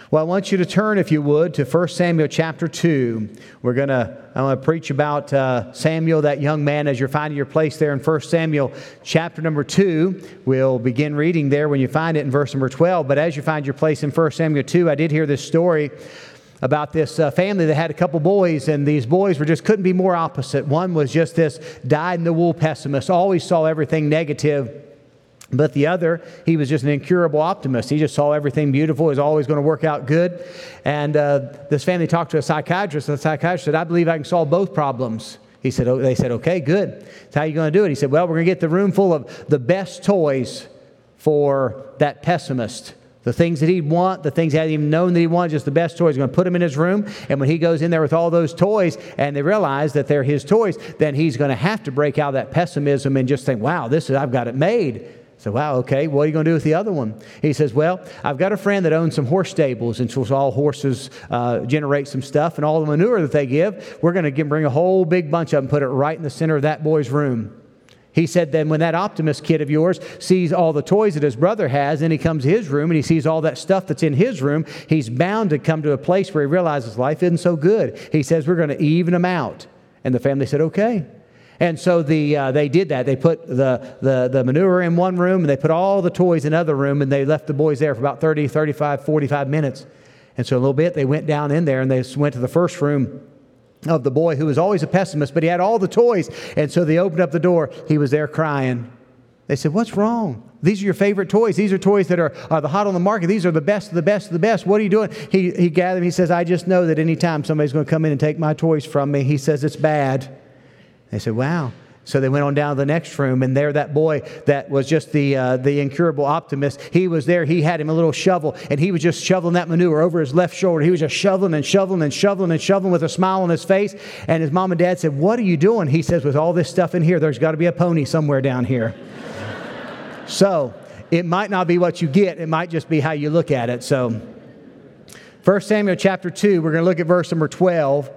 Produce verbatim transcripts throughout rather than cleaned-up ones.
Well, I want you to turn, if you would, to First Samuel chapter two. We're going to, I'm going to preach about uh, Samuel, that young man, as you're finding your place there in First Samuel chapter number two. We'll begin reading there when you find it in verse number twelve. But as you find your place in First Samuel two, I did hear this story about this uh, family that had a couple boys, and these boys were just couldn't be more opposite. One was just this dyed-in-the-wool pessimist, always saw everything negative. But the other, he was just an incurable optimist. He just saw everything beautiful. It was always going to work out good. And uh, this family talked to a psychiatrist, and the psychiatrist said, I believe I can solve both problems. He said, oh, they said, okay, good. So how are you going to do it? He said, well, we're going to get the room full of the best toys for that pessimist. The things that he'd want, the things he hadn't even known that he wanted, just the best toys. We're going to put them in his room. And when he goes in there with all those toys and they realize that they're his toys, then he's going to have to break out that pessimism and just think, wow, this is, I've got it made. So, wow, okay, what are you going to do with the other one? He says, well, I've got a friend that owns some horse stables, and so all horses uh, generate some stuff, and all the manure that they give, we're going to give, bring a whole big bunch of them, put it right in the center of that boy's room. He said then when that optimist kid of yours sees all the toys that his brother has, and he comes to his room and he sees all that stuff that's in his room, he's bound to come to a place where he realizes life isn't so good. He says, we're going to even them out. And the family said, okay. And so the uh, they did that. They put the, the, the manure in one room, and they put all the toys in another room, and they left the boys there for about thirty, thirty-five, forty-five minutes. And so a little bit, they went down in there, and they went to the first room of the boy, who was always a pessimist, but he had all the toys. And so they opened up the door. He was there crying. They said, what's wrong? These are your favorite toys. These are toys that are, are the hot on the market. These are the best of the best of the best. What are you doing? He, he gathered, he says, I just know that anytime somebody's going to come in and take my toys from me, he says it's bad. They said, wow. So they went on down to the next room, and there that boy that was just the uh, the incurable optimist, he was there. He had him a little shovel, and he was just shoveling that manure over his left shoulder. He was just shoveling and shoveling and shoveling and shoveling with a smile on his face. And his mom and dad said, what are you doing? He says, with all this stuff in here, there's got to be a pony somewhere down here. So it might not be what you get. It might just be how you look at it. So First Samuel chapter two, we're going to look at verse number twelve.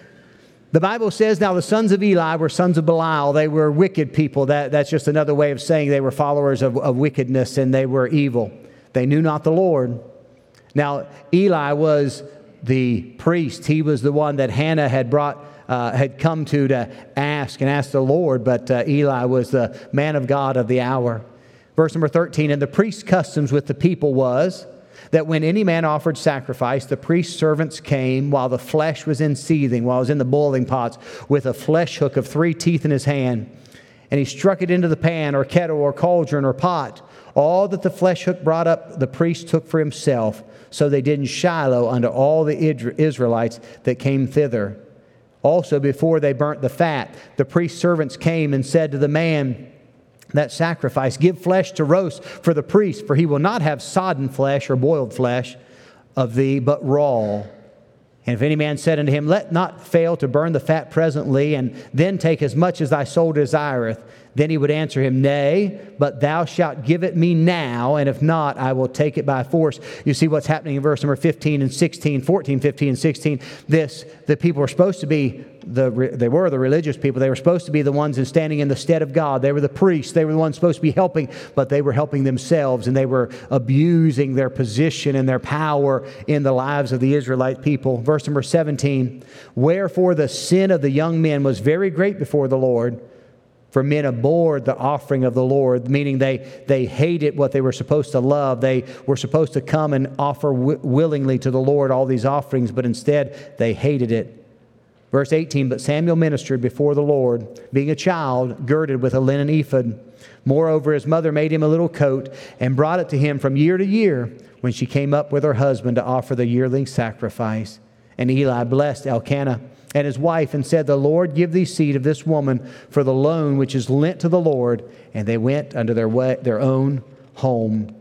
The Bible says, now the sons of Eli were sons of Belial. They were wicked people. That, that's just another way of saying they were followers of, of wickedness, and they were evil. They knew not the Lord. Now, Eli was the priest. He was the one that Hannah had brought, uh, had come to to ask and ask the Lord, but uh, Eli was the man of God of the hour. Verse number thirteen, and the priest's customs with the people was that when any man offered sacrifice, the priest's servants came while the flesh was in seething, while it was in the boiling pots, with a flesh hook of three teeth in his hand. And he struck it into the pan or kettle or cauldron or pot. All that the flesh hook brought up, the priest took for himself. So they did in Shiloh unto all the Israelites that came thither. Also, before they burnt the fat, the priest's servants came and said to the man that sacrifice, give flesh to roast for the priest, for he will not have sodden flesh or boiled flesh of thee, but raw. And if any man said unto him, let not fail to burn the fat presently, and then take as much as thy soul desireth, then he would answer him, nay, but thou shalt give it me now, and if not, I will take it by force. You see what's happening in verse number fifteen and sixteen, fourteen, fifteen, and sixteen. This, the people were supposed to be, the they were the religious people. They were supposed to be the ones in standing in the stead of God. They were the priests. They were the ones supposed to be helping, but they were helping themselves, and they were abusing their position and their power in the lives of the Israelite people. Verse number seventeen, wherefore the sin of the young men was very great before the Lord, for men abhorred the offering of the Lord, meaning they, they hated what they were supposed to love. They were supposed to come and offer w- willingly to the Lord all these offerings, but instead they hated it. Verse eighteen, but Samuel ministered before the Lord, being a child, girded with a linen ephod. Moreover, his mother made him a little coat and brought it to him from year to year when she came up with her husband to offer the yearling sacrifice. And Eli blessed Elkanah and his wife, and said, the Lord give thee seed of this woman for the loan which is lent to the Lord. And they went unto their way, their own home.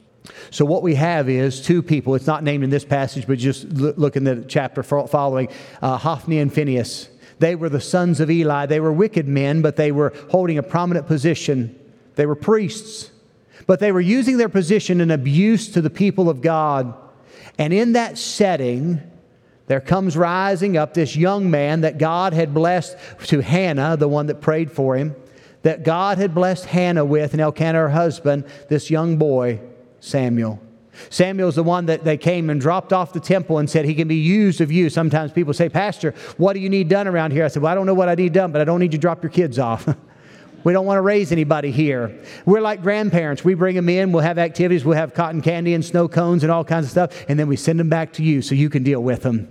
So what we have is two people. It's not named in this passage, but just look in the chapter following, uh, Hophni and Phinehas. They were the sons of Eli. They were wicked men, but they were holding a prominent position. They were priests, but they were using their position in abuse to the people of God. And in that setting, there comes rising up this young man that God had blessed to Hannah, the one that prayed for him, that God had blessed Hannah with, and Elkanah, her husband, this young boy, Samuel. Samuel's the one that they came and dropped off the temple and said, he can be used of you. Sometimes people say, Pastor, what do you need done around here? I said, well, I don't know what I need done, but I don't need you to drop your kids off. We don't want to raise anybody here. We're like grandparents. We bring them in. We'll have activities. We'll have cotton candy and snow cones and all kinds of stuff. And then we send them back to you so you can deal with them.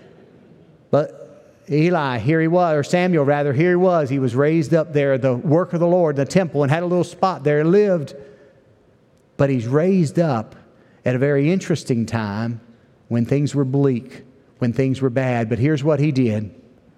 But Eli, here he was, or Samuel rather, here he was. He was raised up there, the work of the Lord, the temple, and had a little spot there, lived. But he's raised up at a very interesting time when things were bleak, when things were bad. But here's what he did.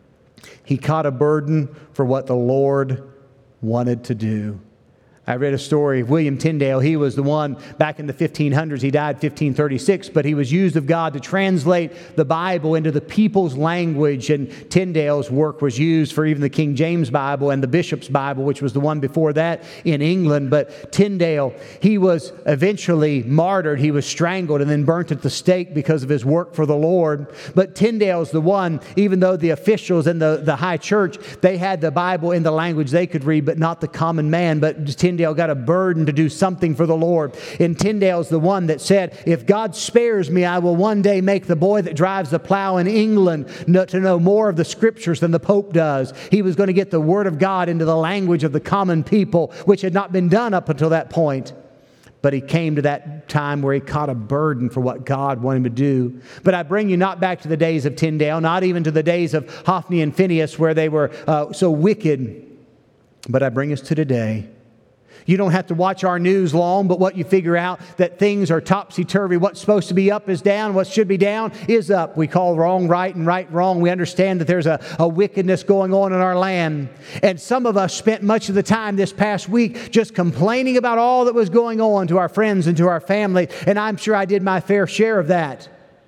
He caught a burden for what the Lord wanted to do. I read a story of William Tyndale. He was the one back in the fifteen hundreds. He died fifteen thirty-six, but he was used of God to translate the Bible into the people's language. And Tyndale's work was used for even the King James Bible and the Bishop's Bible, which was the one before that in England. But Tyndale, he was eventually martyred. He was strangled and then burnt at the stake because of his work for the Lord. But Tyndale's the one, even though the officials in the, the high church, they had the Bible in the language they could read, but not the common man. But Tyndale Tyndale got a burden to do something for the Lord. And Tyndale's the one that said, if God spares me, I will one day make the boy that drives the plow in England know, to know more of the Scriptures than the Pope does. He was going to get the Word of God into the language of the common people, which had not been done up until that point. But he came to that time where he caught a burden for what God wanted him to do. But I bring you not back to the days of Tyndale, not even to the days of Hophni and Phinehas where they were uh, so wicked, but I bring us to today. You don't have to watch our news long, but what you figure out that things are topsy-turvy. What's supposed to be up is down. What should be down is up. We call wrong right and right wrong. We understand that there's a, a wickedness going on in our land. And some of us spent much of the time this past week just complaining about all that was going on to our friends and to our family. And I'm sure I did my fair share of that.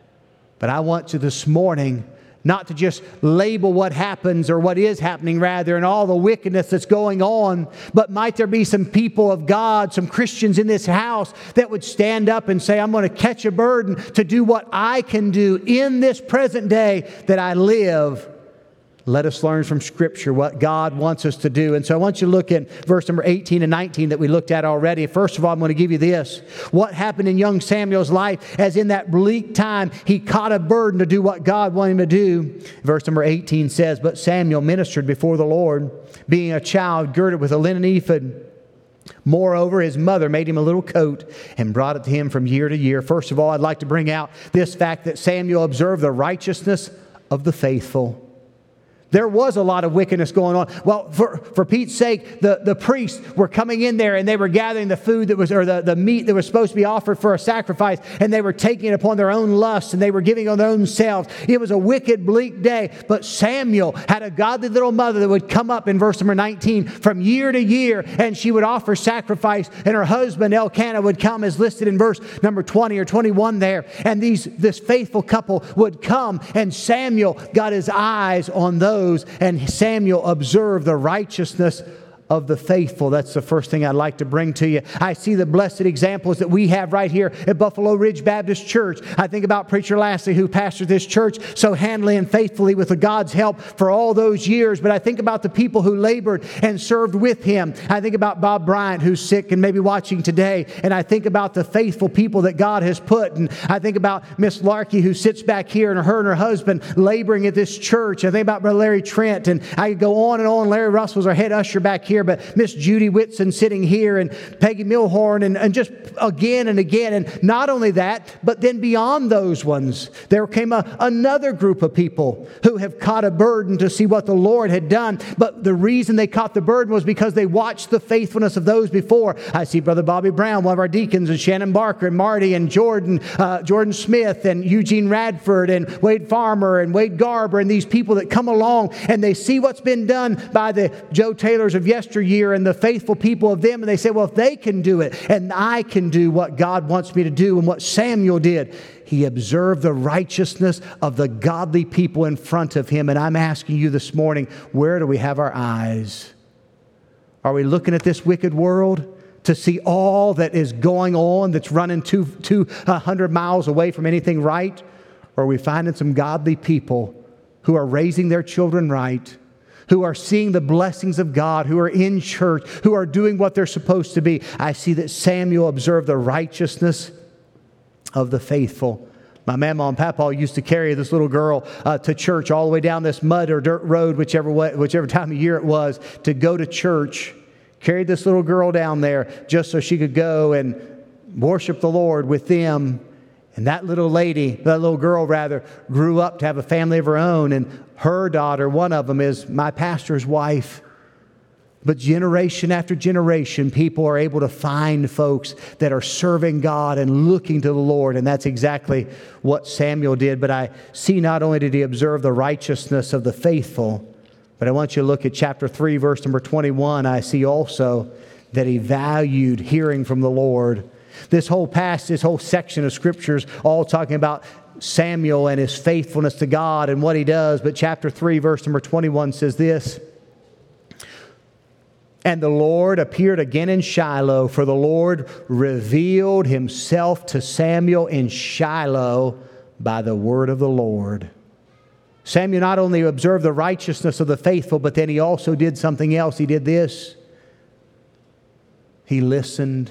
But I want to this morning not to just label what happens or what is happening rather and all the wickedness that's going on, but might there be some people of God, some Christians in this house that would stand up and say, I'm going to catch a burden to do what I can do in this present day that I live. Let us learn from Scripture what God wants us to do. And so I want you to look at verse number eighteen and nineteen that we looked at already. First of all, I'm going to give you this. What happened in young Samuel's life as in that bleak time, he caught a burden to do what God wanted him to do. Verse number eighteen says, but Samuel ministered before the Lord, being a child girded with a linen ephod. Moreover, his mother made him a little coat and brought it to him from year to year. First of all, I'd like to bring out this fact that Samuel observed the righteousness of the faithful. There was a lot of wickedness going on. Well, for, for Pete's sake, the, the priests were coming in there and they were gathering the food that was, or the, the meat that was supposed to be offered for a sacrifice, and they were taking it upon their own lusts and they were giving on their own selves. It was a wicked, bleak day. But Samuel had a godly little mother that would come up in verse number nineteen from year to year, and she would offer sacrifice, and her husband Elkanah would come as listed in verse number twenty or twenty-one there. And these this faithful couple would come, and Samuel got his eyes on those. And Samuel observed the righteousness of the faithful. That's the first thing I'd like to bring to you. I see the blessed examples that we have right here at Buffalo Ridge Baptist Church. I think about Preacher Lassie, who pastored this church so handily and faithfully with the God's help for all those years. But I think about the people who labored and served with him. I think about Bob Bryant, who's sick and maybe watching today. And I think about the faithful people that God has put. And I think about Miss Larkey, who sits back here, and her and her husband laboring at this church. I think about Brother Larry Trent, and I could go on and on. Larry Russell's our head usher back here. But Miss Judy Whitson sitting here, and Peggy Milhorn, and, and just again and again. And not only that, but then beyond those ones, there came a, another group of people who have caught a burden to see what the Lord had done. But the reason they caught the burden was because they watched the faithfulness of those before. I see Brother Bobby Brown, one of our deacons, and Shannon Barker, and Marty, and Jordan, uh, Jordan Smith, and Eugene Radford, and Wade Farmer, and Wade Garber, and these people that come along and they see what's been done by the Joe Taylors of yesteryear and the faithful people of them, and they say, well, if they can do it, and I can do what God wants me to do. And what Samuel did, he observed the righteousness of the godly people in front of him. And I'm asking you this morning, where do we have our eyes? Are we looking at this wicked world to see all that is going on that's running two, two hundred miles away from anything right? Or are we finding some godly people who are raising their children right, who are seeing the blessings of God, who are in church, who are doing what they're supposed to be? I see that Samuel observed the righteousness of the faithful. My mama and papa used to carry this little girl uh, to church all the way down this mud or dirt road, whichever way, whichever time of year it was, to go to church. Carried this little girl down there just so she could go and worship the Lord with them. And that little lady, that little girl rather, grew up to have a family of her own. And her daughter, one of them, is my pastor's wife. But generation after generation, people are able to find folks that are serving God and looking to the Lord. And that's exactly what Samuel did. But I see not only did he observe the righteousness of the faithful, but I want you to look at chapter three, verse number twenty-one. I see also that he valued hearing from the Lord. This whole passage, this whole section of Scriptures, all talking about Samuel and his faithfulness to God and what he does. But chapter three, verse number twenty-one says this: "And the Lord appeared again in Shiloh, for the Lord revealed himself to Samuel in Shiloh by the word of the Lord." Samuel not only observed the righteousness of the faithful, but then he also did something else. He did this. He listened.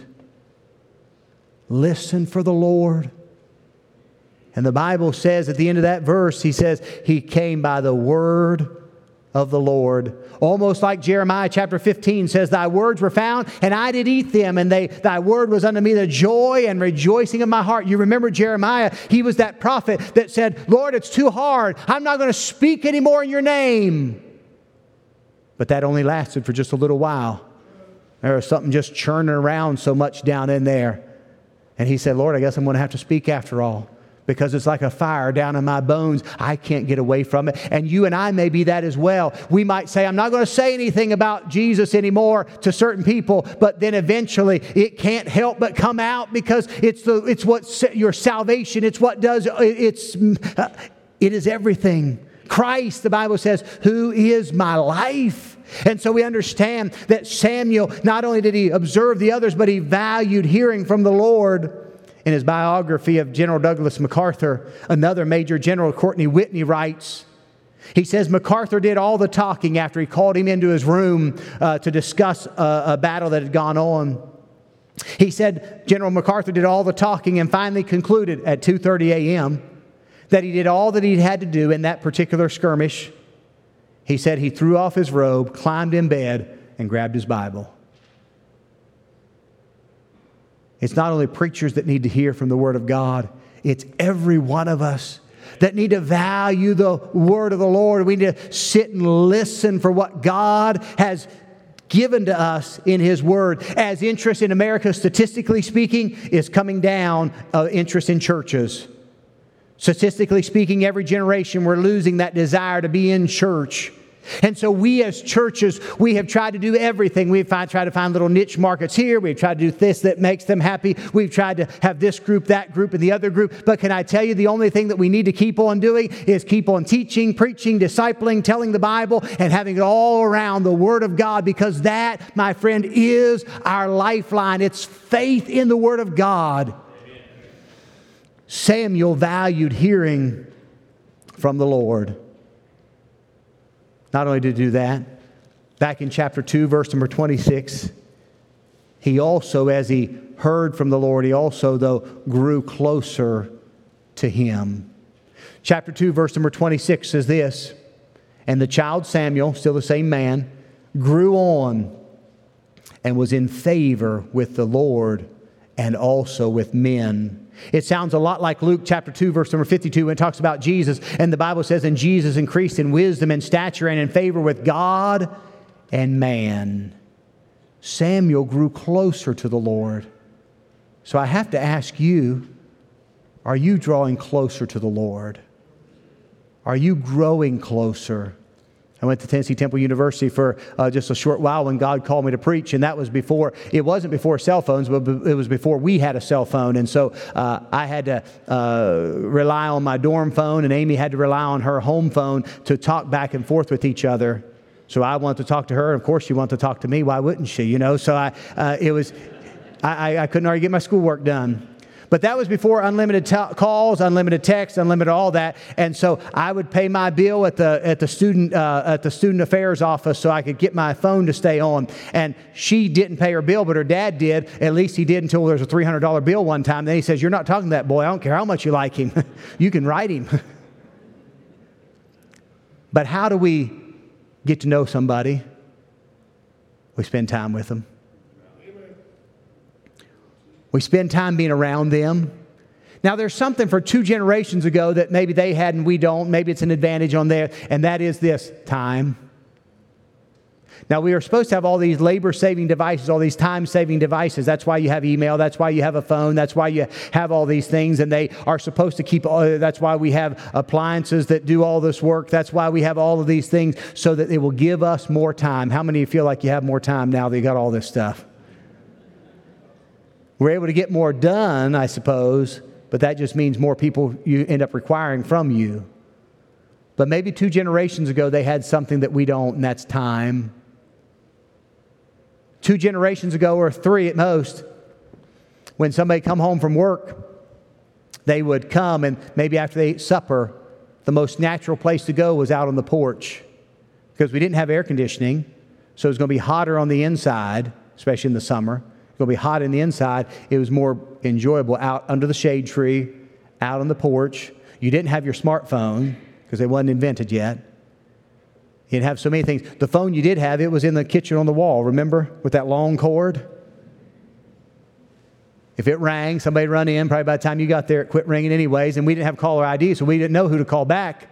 Listen for the Lord. And the Bible says at the end of that verse, he says, he came by the word of the Lord. Almost like Jeremiah chapter fifteen says, "Thy words were found, and I did eat them, and they, thy word was unto me the joy and rejoicing of my heart." You remember Jeremiah, he was that prophet that said, "Lord, it's too hard. I'm not going to speak anymore in your name." But that only lasted for just a little while. There was something just churning around so much down in there. And he said, "Lord, I guess I'm going to have to speak after all, because it's like a fire down in my bones. I can't get away from it." And you and I may be that as well. We might say, "I'm not going to say anything about Jesus anymore to certain people," but then eventually it can't help but come out, because it's the it's what your salvation. It's what does it's it is everything. Christ, the Bible says, "Who is my life?" And so we understand that Samuel, not only did he observe the others, but he valued hearing from the Lord. In his biography of General Douglas MacArthur, another major general, Courtney Whitney, writes, he says, "MacArthur did all the talking after he called him into his room uh, to discuss a, a battle that had gone on. He said General MacArthur did all the talking and finally concluded at two thirty a.m. that he did all that he had to do in that particular skirmish. He said he threw off his robe, climbed in bed, and grabbed his Bible." It's not only preachers that need to hear from the Word of God. It's every one of us that need to value the Word of the Lord. We need to sit and listen for what God has given to us in His Word. As interest in America, statistically speaking, is coming down, uh, interest in churches. Statistically speaking, every generation we're losing that desire to be in church. And so we as churches, we have tried to do everything. We've tried to find little niche markets here. We've tried to do this that makes them happy. We've tried to have this group, that group, and the other group. But can I tell you, the only thing that we need to keep on doing is keep on teaching, preaching, discipling, telling the Bible, and having it all around the Word of God. Because that, my friend, is our lifeline. It's faith in the Word of God. Amen. Samuel valued hearing from the Lord. Not only did he do that, back in chapter two, verse number twenty-six, he also, as he heard from the Lord, he also, though, grew closer to Him. Chapter two, verse number twenty-six says this: "And the child Samuel," still the same man, "grew on and was in favor with the Lord and also with men." It sounds a lot like Luke chapter two, verse number fifty-two, when it talks about Jesus. And the Bible says, "And Jesus increased in wisdom and stature and in favor with God and man." Samuel grew closer to the Lord. So I have to ask you, are you drawing closer to the Lord? Are you growing closer? I went to Tennessee Temple University for uh, just a short while when God called me to preach, and that was before, it wasn't before cell phones, but it was before we had a cell phone. And so uh, I had to uh, rely on my dorm phone, and Amy had to rely on her home phone to talk back and forth with each other. So I wanted to talk to her, and of course she wanted to talk to me. Why wouldn't she? You know, so I, uh, it was, I, I couldn't already get my schoolwork done. But that was before unlimited t- calls, unlimited text, unlimited all that. And so I would pay my bill at the at the student uh, at the student affairs office so I could get my phone to stay on. And she didn't pay her bill, but her dad did. At least he did until there was a three hundred dollars bill one time. Then he says, "You're not talking to that boy. I don't care how much you like him. You can write him." But how do we get to know somebody? We spend time with them. We spend time being around them. Now, there's something for two generations ago that maybe they had and we don't. Maybe it's an advantage on there, and that is this: time. Now, we are supposed to have all these labor-saving devices, all these time-saving devices. That's why you have email. That's why you have a phone. That's why you have all these things, and they are supposed to keep, all, that's why we have appliances that do all this work. That's why we have all of these things, so that it will give us more time. How many of you feel like you have more time now that you got all this stuff? We're able to get more done, I suppose, but that just means more people you end up requiring from you. But maybe two generations ago, they had something that we don't, and that's time. Two generations ago, or three at most, when somebody come home from work, they would come, and maybe after they ate supper, the most natural place to go was out on the porch, because we didn't have air conditioning, so it was going to be hotter on the inside, especially in the summer. It's going to be hot in the inside. It was more enjoyable out under the shade tree, out on the porch. You didn't have your smartphone, because it wasn't invented yet. You didn't have so many things. The phone you did have, it was in the kitchen on the wall, remember? With that long cord. If it rang, somebody run in. Probably by the time you got there, it quit ringing anyways. And we didn't have caller I D, so we didn't know who to call back.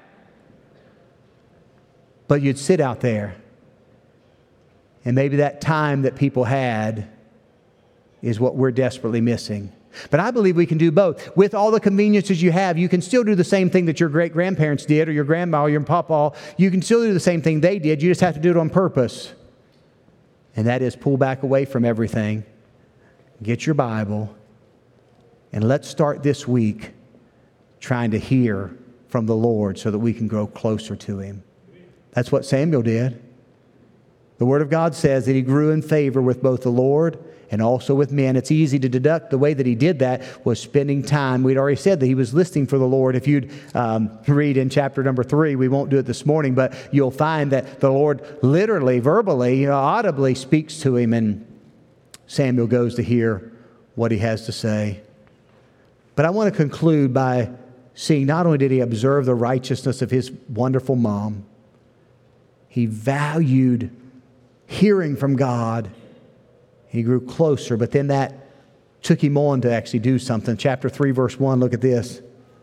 But you'd sit out there. And maybe that time that people had is what we're desperately missing. But I believe we can do both. With all the conveniences you have, you can still do the same thing that your great-grandparents did, or your grandma, or your papa. You can still do the same thing they did. You just have to do it on purpose. And that is pull back away from everything. Get your Bible. And let's start this week trying to hear from the Lord so that we can grow closer to Him. That's what Samuel did. The Word of God says that he grew in favor with both the Lord and also with men. It's easy to deduct the way that he did that was spending time. We'd already said that he was listening for the Lord. If you'd um, read in chapter number three, we won't do it this morning, but you'll find that the Lord literally, verbally, audibly speaks to him, and Samuel goes to hear what he has to say. But I want to conclude by seeing not only did he observe the righteousness of his wonderful mom, he valued hearing from God. He grew closer, but then that took him on to actually do something. Chapter three, verse one, look at this.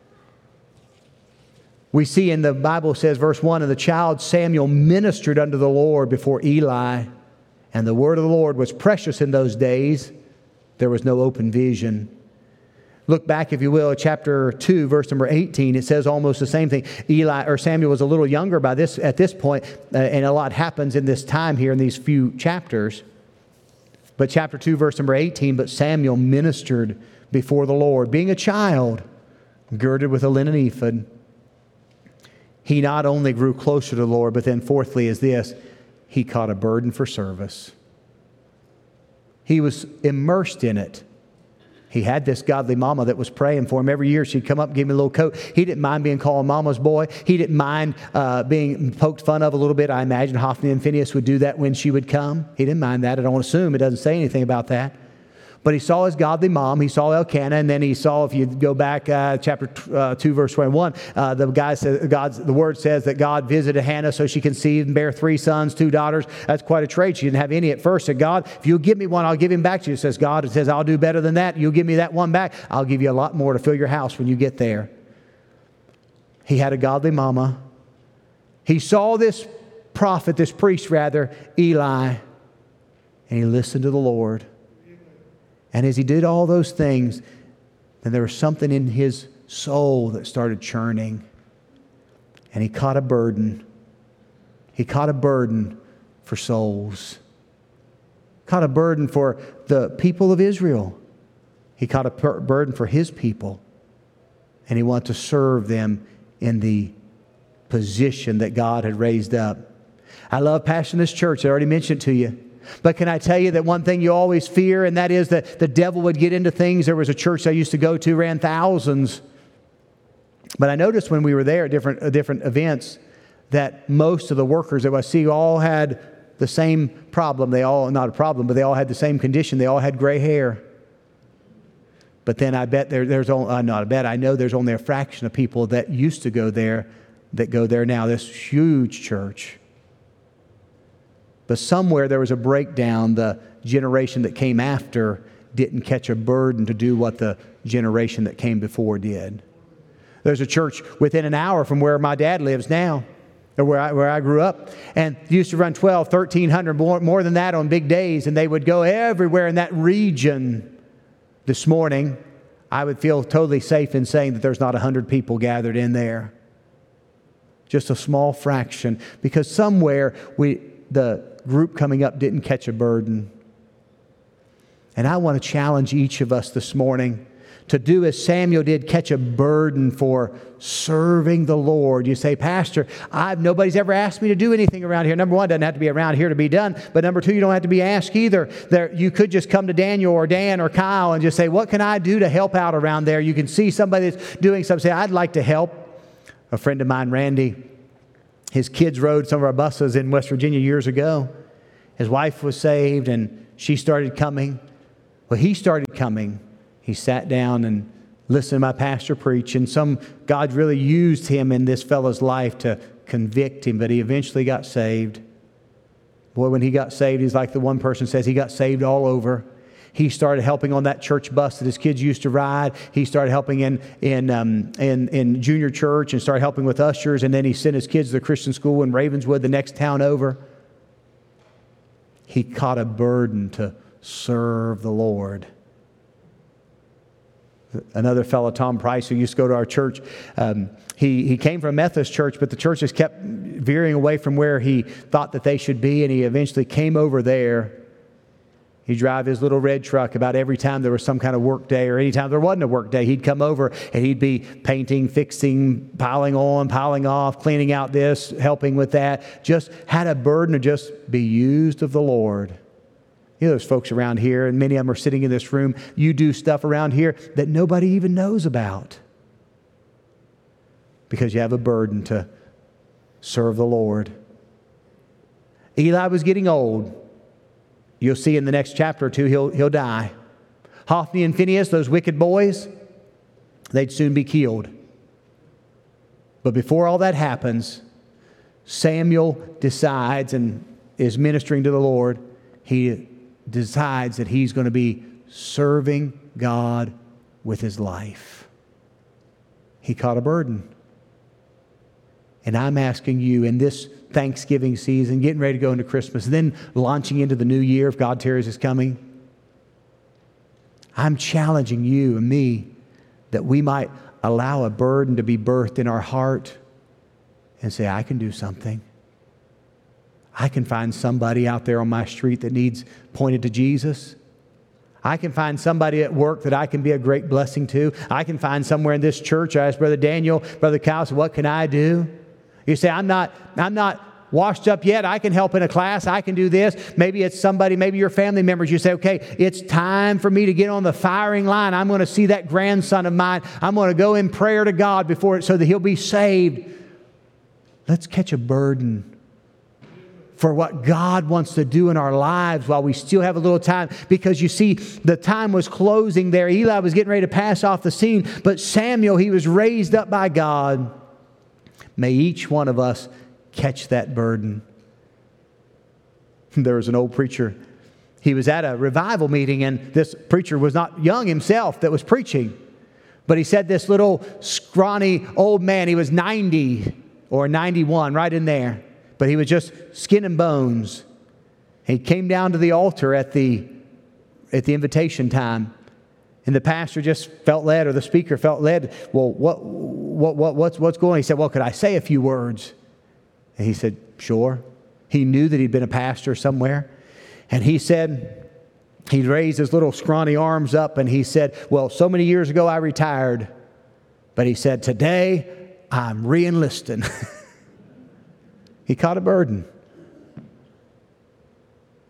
We see in the Bible says, verse one, and the child Samuel ministered unto the Lord before Eli, and the word of the Lord was precious in those days. There was no open vision. Look back, if you will, at chapter two, verse number eighteen. It says almost the same thing. Eli or Samuel was a little younger by this at this point, uh, and a lot happens in this time here in these few chapters. But chapter two, verse number eighteen, but Samuel ministered before the Lord, being a child, girded with a linen ephod. He not only grew closer to the Lord, but then fourthly is this, he caught a burden for service. He was immersed in it. He had this godly mama that was praying for him. Every year she'd come up and give him a little coat. He didn't mind being called mama's boy. He didn't mind uh, being poked fun of a little bit. I imagine Hophni and Phinehas would do that when she would come. He didn't mind that. I don't assume. It doesn't say anything about that. But he saw his godly mom. He saw Elkanah, and then he saw, if you go back, uh, chapter uh, two, verse twenty-one, uh, the guy says, God's, the word says that God visited Hannah so she conceived and bare three sons, two daughters. That's quite a trait. She didn't have any at first. Said, God, if you'll give me one, I'll give him back to you. Says God, it says, I'll do better than that. You'll give me that one back. I'll give you a lot more to fill your house when you get there. He had a godly mama. He saw this prophet, this priest rather, Eli, and he listened to the Lord. And as he did all those things, then there was something in his soul that started churning. And he caught a burden. He caught a burden for souls. Caught a burden for the people of Israel. He caught a per- burden for his people. And he wanted to serve them in the position that God had raised up. I love pastoring this church. I already mentioned it to you. But can I tell you that one thing you always fear, and that is that the devil would get into things. There was a church I used to go to, ran thousands. But I noticed when we were there at different, uh, different events that most of the workers that I see all had the same problem. They all, not a problem, but they all had the same condition. They all had gray hair. But then I bet there, there's only, uh, not a bet, I know there's only a fraction of people that used to go there that go there now. This huge church. But somewhere there was a breakdown. The generation that came after didn't catch a burden to do what the generation that came before did. There's a church within an hour from where my dad lives now, or where I, where I grew up, and used to run twelve, thirteen hundred, more, more than that on big days, and they would go everywhere in that region. This morning, I would feel totally safe in saying that there's not one hundred people gathered in there. Just a small fraction, because somewhere we the group coming up didn't catch a burden. And I want to challenge each of us this morning to do as Samuel did, catch a burden for serving the Lord. You say, Pastor, I've nobody's ever asked me to do anything around here. Number one, it doesn't have to be around here to be done. But number two, you don't have to be asked either. There, you could just come to Daniel or Dan or Kyle and just say, what can I do to help out around there? You can see somebody that's doing something, say, I'd like to help. A friend of mine, Randy, his kids rode some of our buses in West Virginia years ago. His wife was saved and she started coming. Well, he started coming. He sat down and listened to my pastor preach, and some God really used him in this fellow's life to convict him, but he eventually got saved. Boy, when he got saved, he's like the one person says, he got saved all over. He started helping on that church bus that his kids used to ride. He started helping in in um, in, in junior church and started helping with ushers, and then he sent his kids to the Christian school in Ravenswood, the next town over. He caught a burden to serve the Lord. Another fellow, Tom Price, who used to go to our church, um, he, he came from a Methodist church, but the church just kept veering away from where he thought that they should be, and he eventually came over there. He'd drive his little red truck about every time there was some kind of work day, or any time there wasn't a work day. He'd come over and he'd be painting, fixing, piling on, piling off, cleaning out this, helping with that. Just had a burden to just be used of the Lord. You know, there's folks around here, and many of them are sitting in this room. You do stuff around here that nobody even knows about because you have a burden to serve the Lord. Eli was getting old. You'll see in the next chapter or two, he'll, he'll die. Hophni and Phinehas, those wicked boys, they'd soon be killed. But before all that happens, Samuel decides and is ministering to the Lord. He decides that he's going to be serving God with his life. He caught a burden. And I'm asking you in this Thanksgiving season, getting ready to go into Christmas, and then launching into the new year if God tarries is coming, I'm challenging you and me that we might allow a burden to be birthed in our heart and say, I can do something. I can find somebody out there on my street that needs pointed to Jesus. I can find somebody at work that I can be a great blessing to. I can find somewhere in this church. I asked Brother Daniel, Brother Kyle, so what can I do? You say, I'm not, I'm not washed up yet. I can help in a class. I can do this. Maybe it's somebody, maybe your family members. You say, okay, it's time for me to get on the firing line. I'm going to see that grandson of mine. I'm going to go in prayer to God before it so that he'll be saved. Let's catch a burden for what God wants to do in our lives while we still have a little time. Because you see, the time was closing there. Eli was getting ready to pass off the scene. But Samuel, he was raised up by God. May each one of us catch that burden. There was an old preacher. He was at a revival meeting, and this preacher was not young himself that was preaching. But he said this little scrawny old man, he was ninety or ninety-one, right in there. But he was just skin and bones. He came down to the altar at the at the invitation time, and the pastor just felt led, or the speaker felt led. Well, what what what what's what's going on? He said, "Well, could I say a few words?" And he said, "Sure." He knew that he'd been a pastor somewhere, and he said, he raised his little scrawny arms up, and he said, "Well, so many years ago I retired, but he said today I'm re-enlisting." He caught a burden.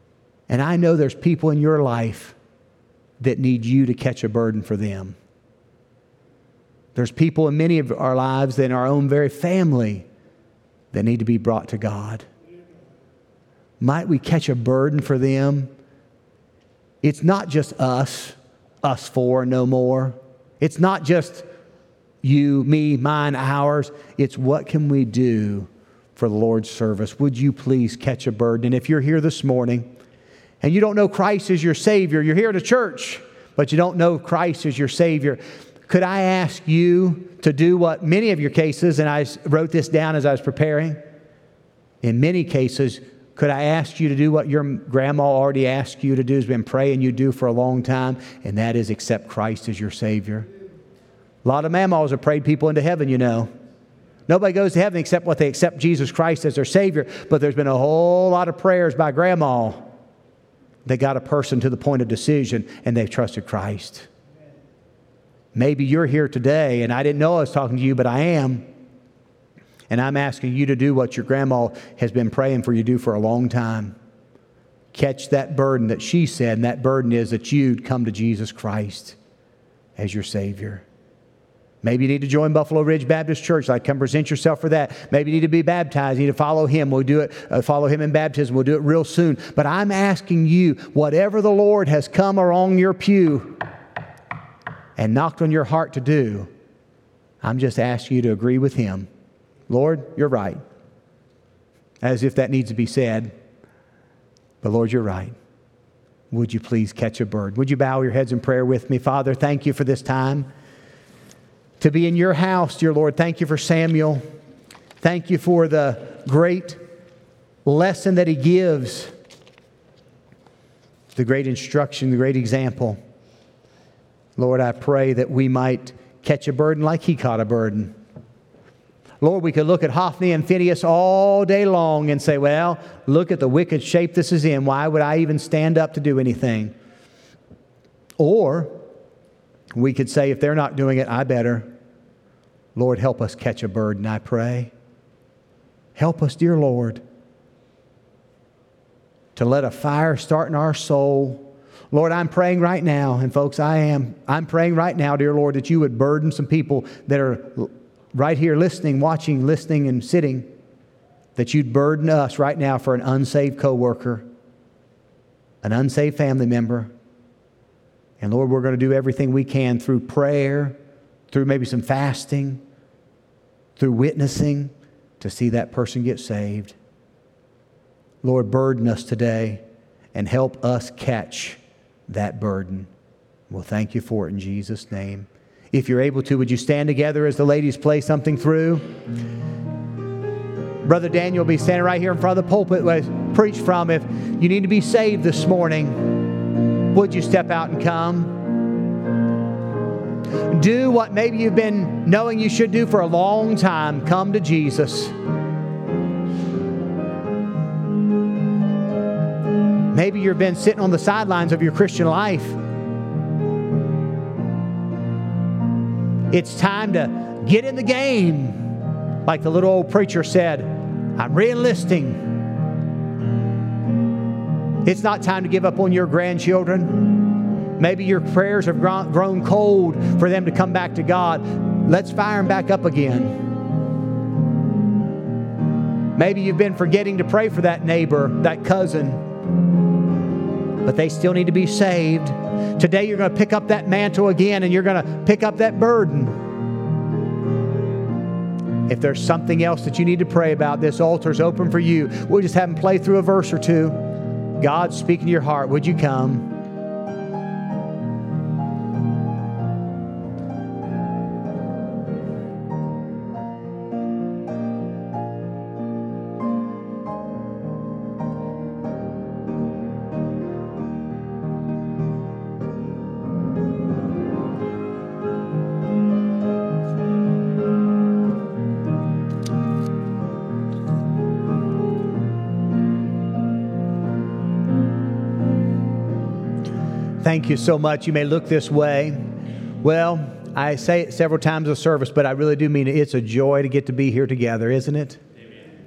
And I know there's people in your life that need you to catch a burden for them. There's people in many of our lives, in our own very family, that need to be brought to God. Might we catch a burden for them? It's not just us, us four, no more. It's not just you, me, mine, ours. It's what can we do for the Lord's service? Would you please catch a burden? And if you're here this morning and you don't know Christ as your Savior, you're here at a church, but you don't know Christ as your Savior, could I ask you to do what many of your cases, and I wrote this down as I was preparing, in many cases, could I ask you to do what your grandma already asked you to do, has been praying you do for a long time, and that is accept Christ as your Savior? A lot of mammas have prayed people into heaven, you know. Nobody goes to heaven except what they accept Jesus Christ as their Savior, but there's been a whole lot of prayers by grandma that got a person to the point of decision, and they've trusted Christ. Maybe you're here today, and I didn't know I was talking to you, but I am. And I'm asking you to do what your grandma has been praying for you to do for a long time. Catch that burden that she said, and that burden is that you'd come to Jesus Christ as your Savior. Maybe you need to join Buffalo Ridge Baptist Church. Like, come present yourself for that. Maybe you need to be baptized. You need to follow Him. We'll do it, uh, follow Him in baptism. We'll do it real soon. But I'm asking you, whatever the Lord has come along your pew and knocked on your heart to do, I'm just asking you to agree with Him. Lord, you're right. As if that needs to be said. But Lord, you're right. Would you please catch a bird? Would you bow your heads in prayer with me? Father, thank you for this time to be in your house, dear Lord. Thank you for Samuel. Thank you for the great lesson that he gives, the great instruction, the great example. Lord, I pray that we might catch a burden like he caught a burden. Lord, we could look at Hophni and Phinehas all day long and say, well, look at the wicked shape this is in. Why would I even stand up to do anything? Or we could say, if they're not doing it, I better. Lord, help us catch a burden, I pray. Help us, dear Lord, to let a fire start in our soul. Lord, I'm praying right now, and folks, I am. I'm praying right now, dear Lord, that you would burden some people that are right here listening, watching, listening, and sitting, that you'd burden us right now for an unsaved coworker, an unsaved family member. And Lord, we're going to do everything we can through prayer, through maybe some fasting, through witnessing to see that person get saved. Lord, burden us today and help us catch that burden. We'll thank you for it in Jesus' name. If you're able to, would you stand together as the ladies play something through? Brother Daniel will be standing right here in front of the pulpit where I preach from. If you need to be saved this morning, would you step out and come? Do what maybe you've been knowing you should do for a long time. Come to Jesus. Maybe you've been sitting on the sidelines of your Christian life. It's time to get in the game. Like the little old preacher said, I'm re-enlisting. It's not time to give up on your grandchildren. Maybe your prayers have grown cold for them to come back to God. Let's fire them back up again. Maybe you've been forgetting to pray for that neighbor, that cousin, but they still need to be saved. Today you're going to pick up that mantle again, and you're going to pick up that burden. If there's something else that you need to pray about, this altar's open for you. We'll just have them play through a verse or two. God's speaking to your heart. Would you come? Thank you so much. You may look this way. Well, I say it several times in the service, but I really do mean it. It's a joy to get to be here together, isn't it? Amen.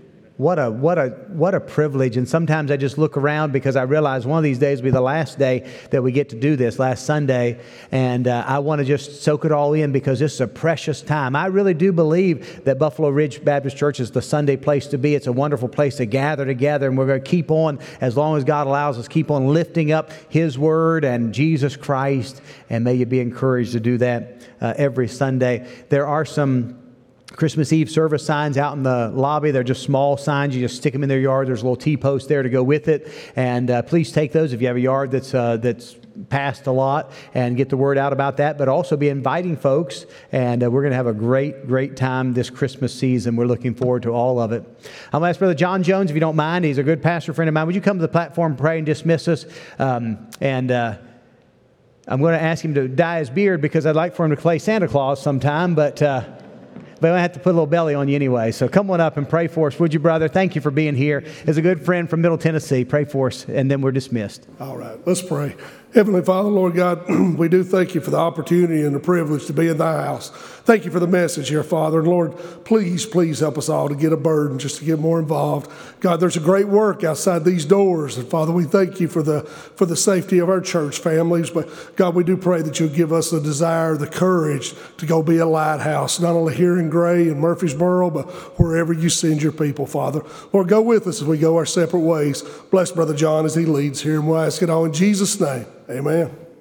what a what a what a privilege. And sometimes I just look around because I realize one of these days will be the last day that we get to do this, last Sunday. And uh, I want to just soak it all in because this is a precious time. I really do believe that Buffalo Ridge Baptist Church is the Sunday place to be. It's a wonderful place to gather together, and we're going to keep on, as long as God allows us, keep on lifting up His Word and Jesus Christ. And may you be encouraged to do that uh, every Sunday. There are some Christmas Eve service signs out in the lobby. They're just small signs. You just stick them in their yard. There's a little T-post there to go with it. And uh, please take those if you have a yard that's uh, that's passed a lot, and get the word out about that. But also be inviting folks. And uh, we're going to have a great, great time this Christmas season. We're looking forward to all of it. I'm going to ask Brother John Jones, if you don't mind. He's a good pastor friend of mine. Would you come to the platform, pray, and dismiss us? Um, and uh, I'm going to ask him to dye his beard because I'd like for him to play Santa Claus sometime. But... Uh, But I have to put a little belly on you anyway. So come on up and pray for us, would you, brother? Thank you for being here. As a good friend from Middle Tennessee, pray for us, and then we're dismissed. All right, let's pray. Heavenly Father, Lord God, we do thank you for the opportunity and the privilege to be in thy house. Thank you for the message here, Father. And Lord, please, please help us all to get a burden, just to get more involved. God, there's a great work outside these doors. And Father, we thank you for the for the safety of our church families. But God, we do pray that you'll give us the desire, the courage to go be a lighthouse, not only here in Gray and Murfreesboro, but wherever you send your people, Father. Lord, go with us as we go our separate ways. Bless Brother John as he leads here, and we'll ask it all in Jesus' name. Amen.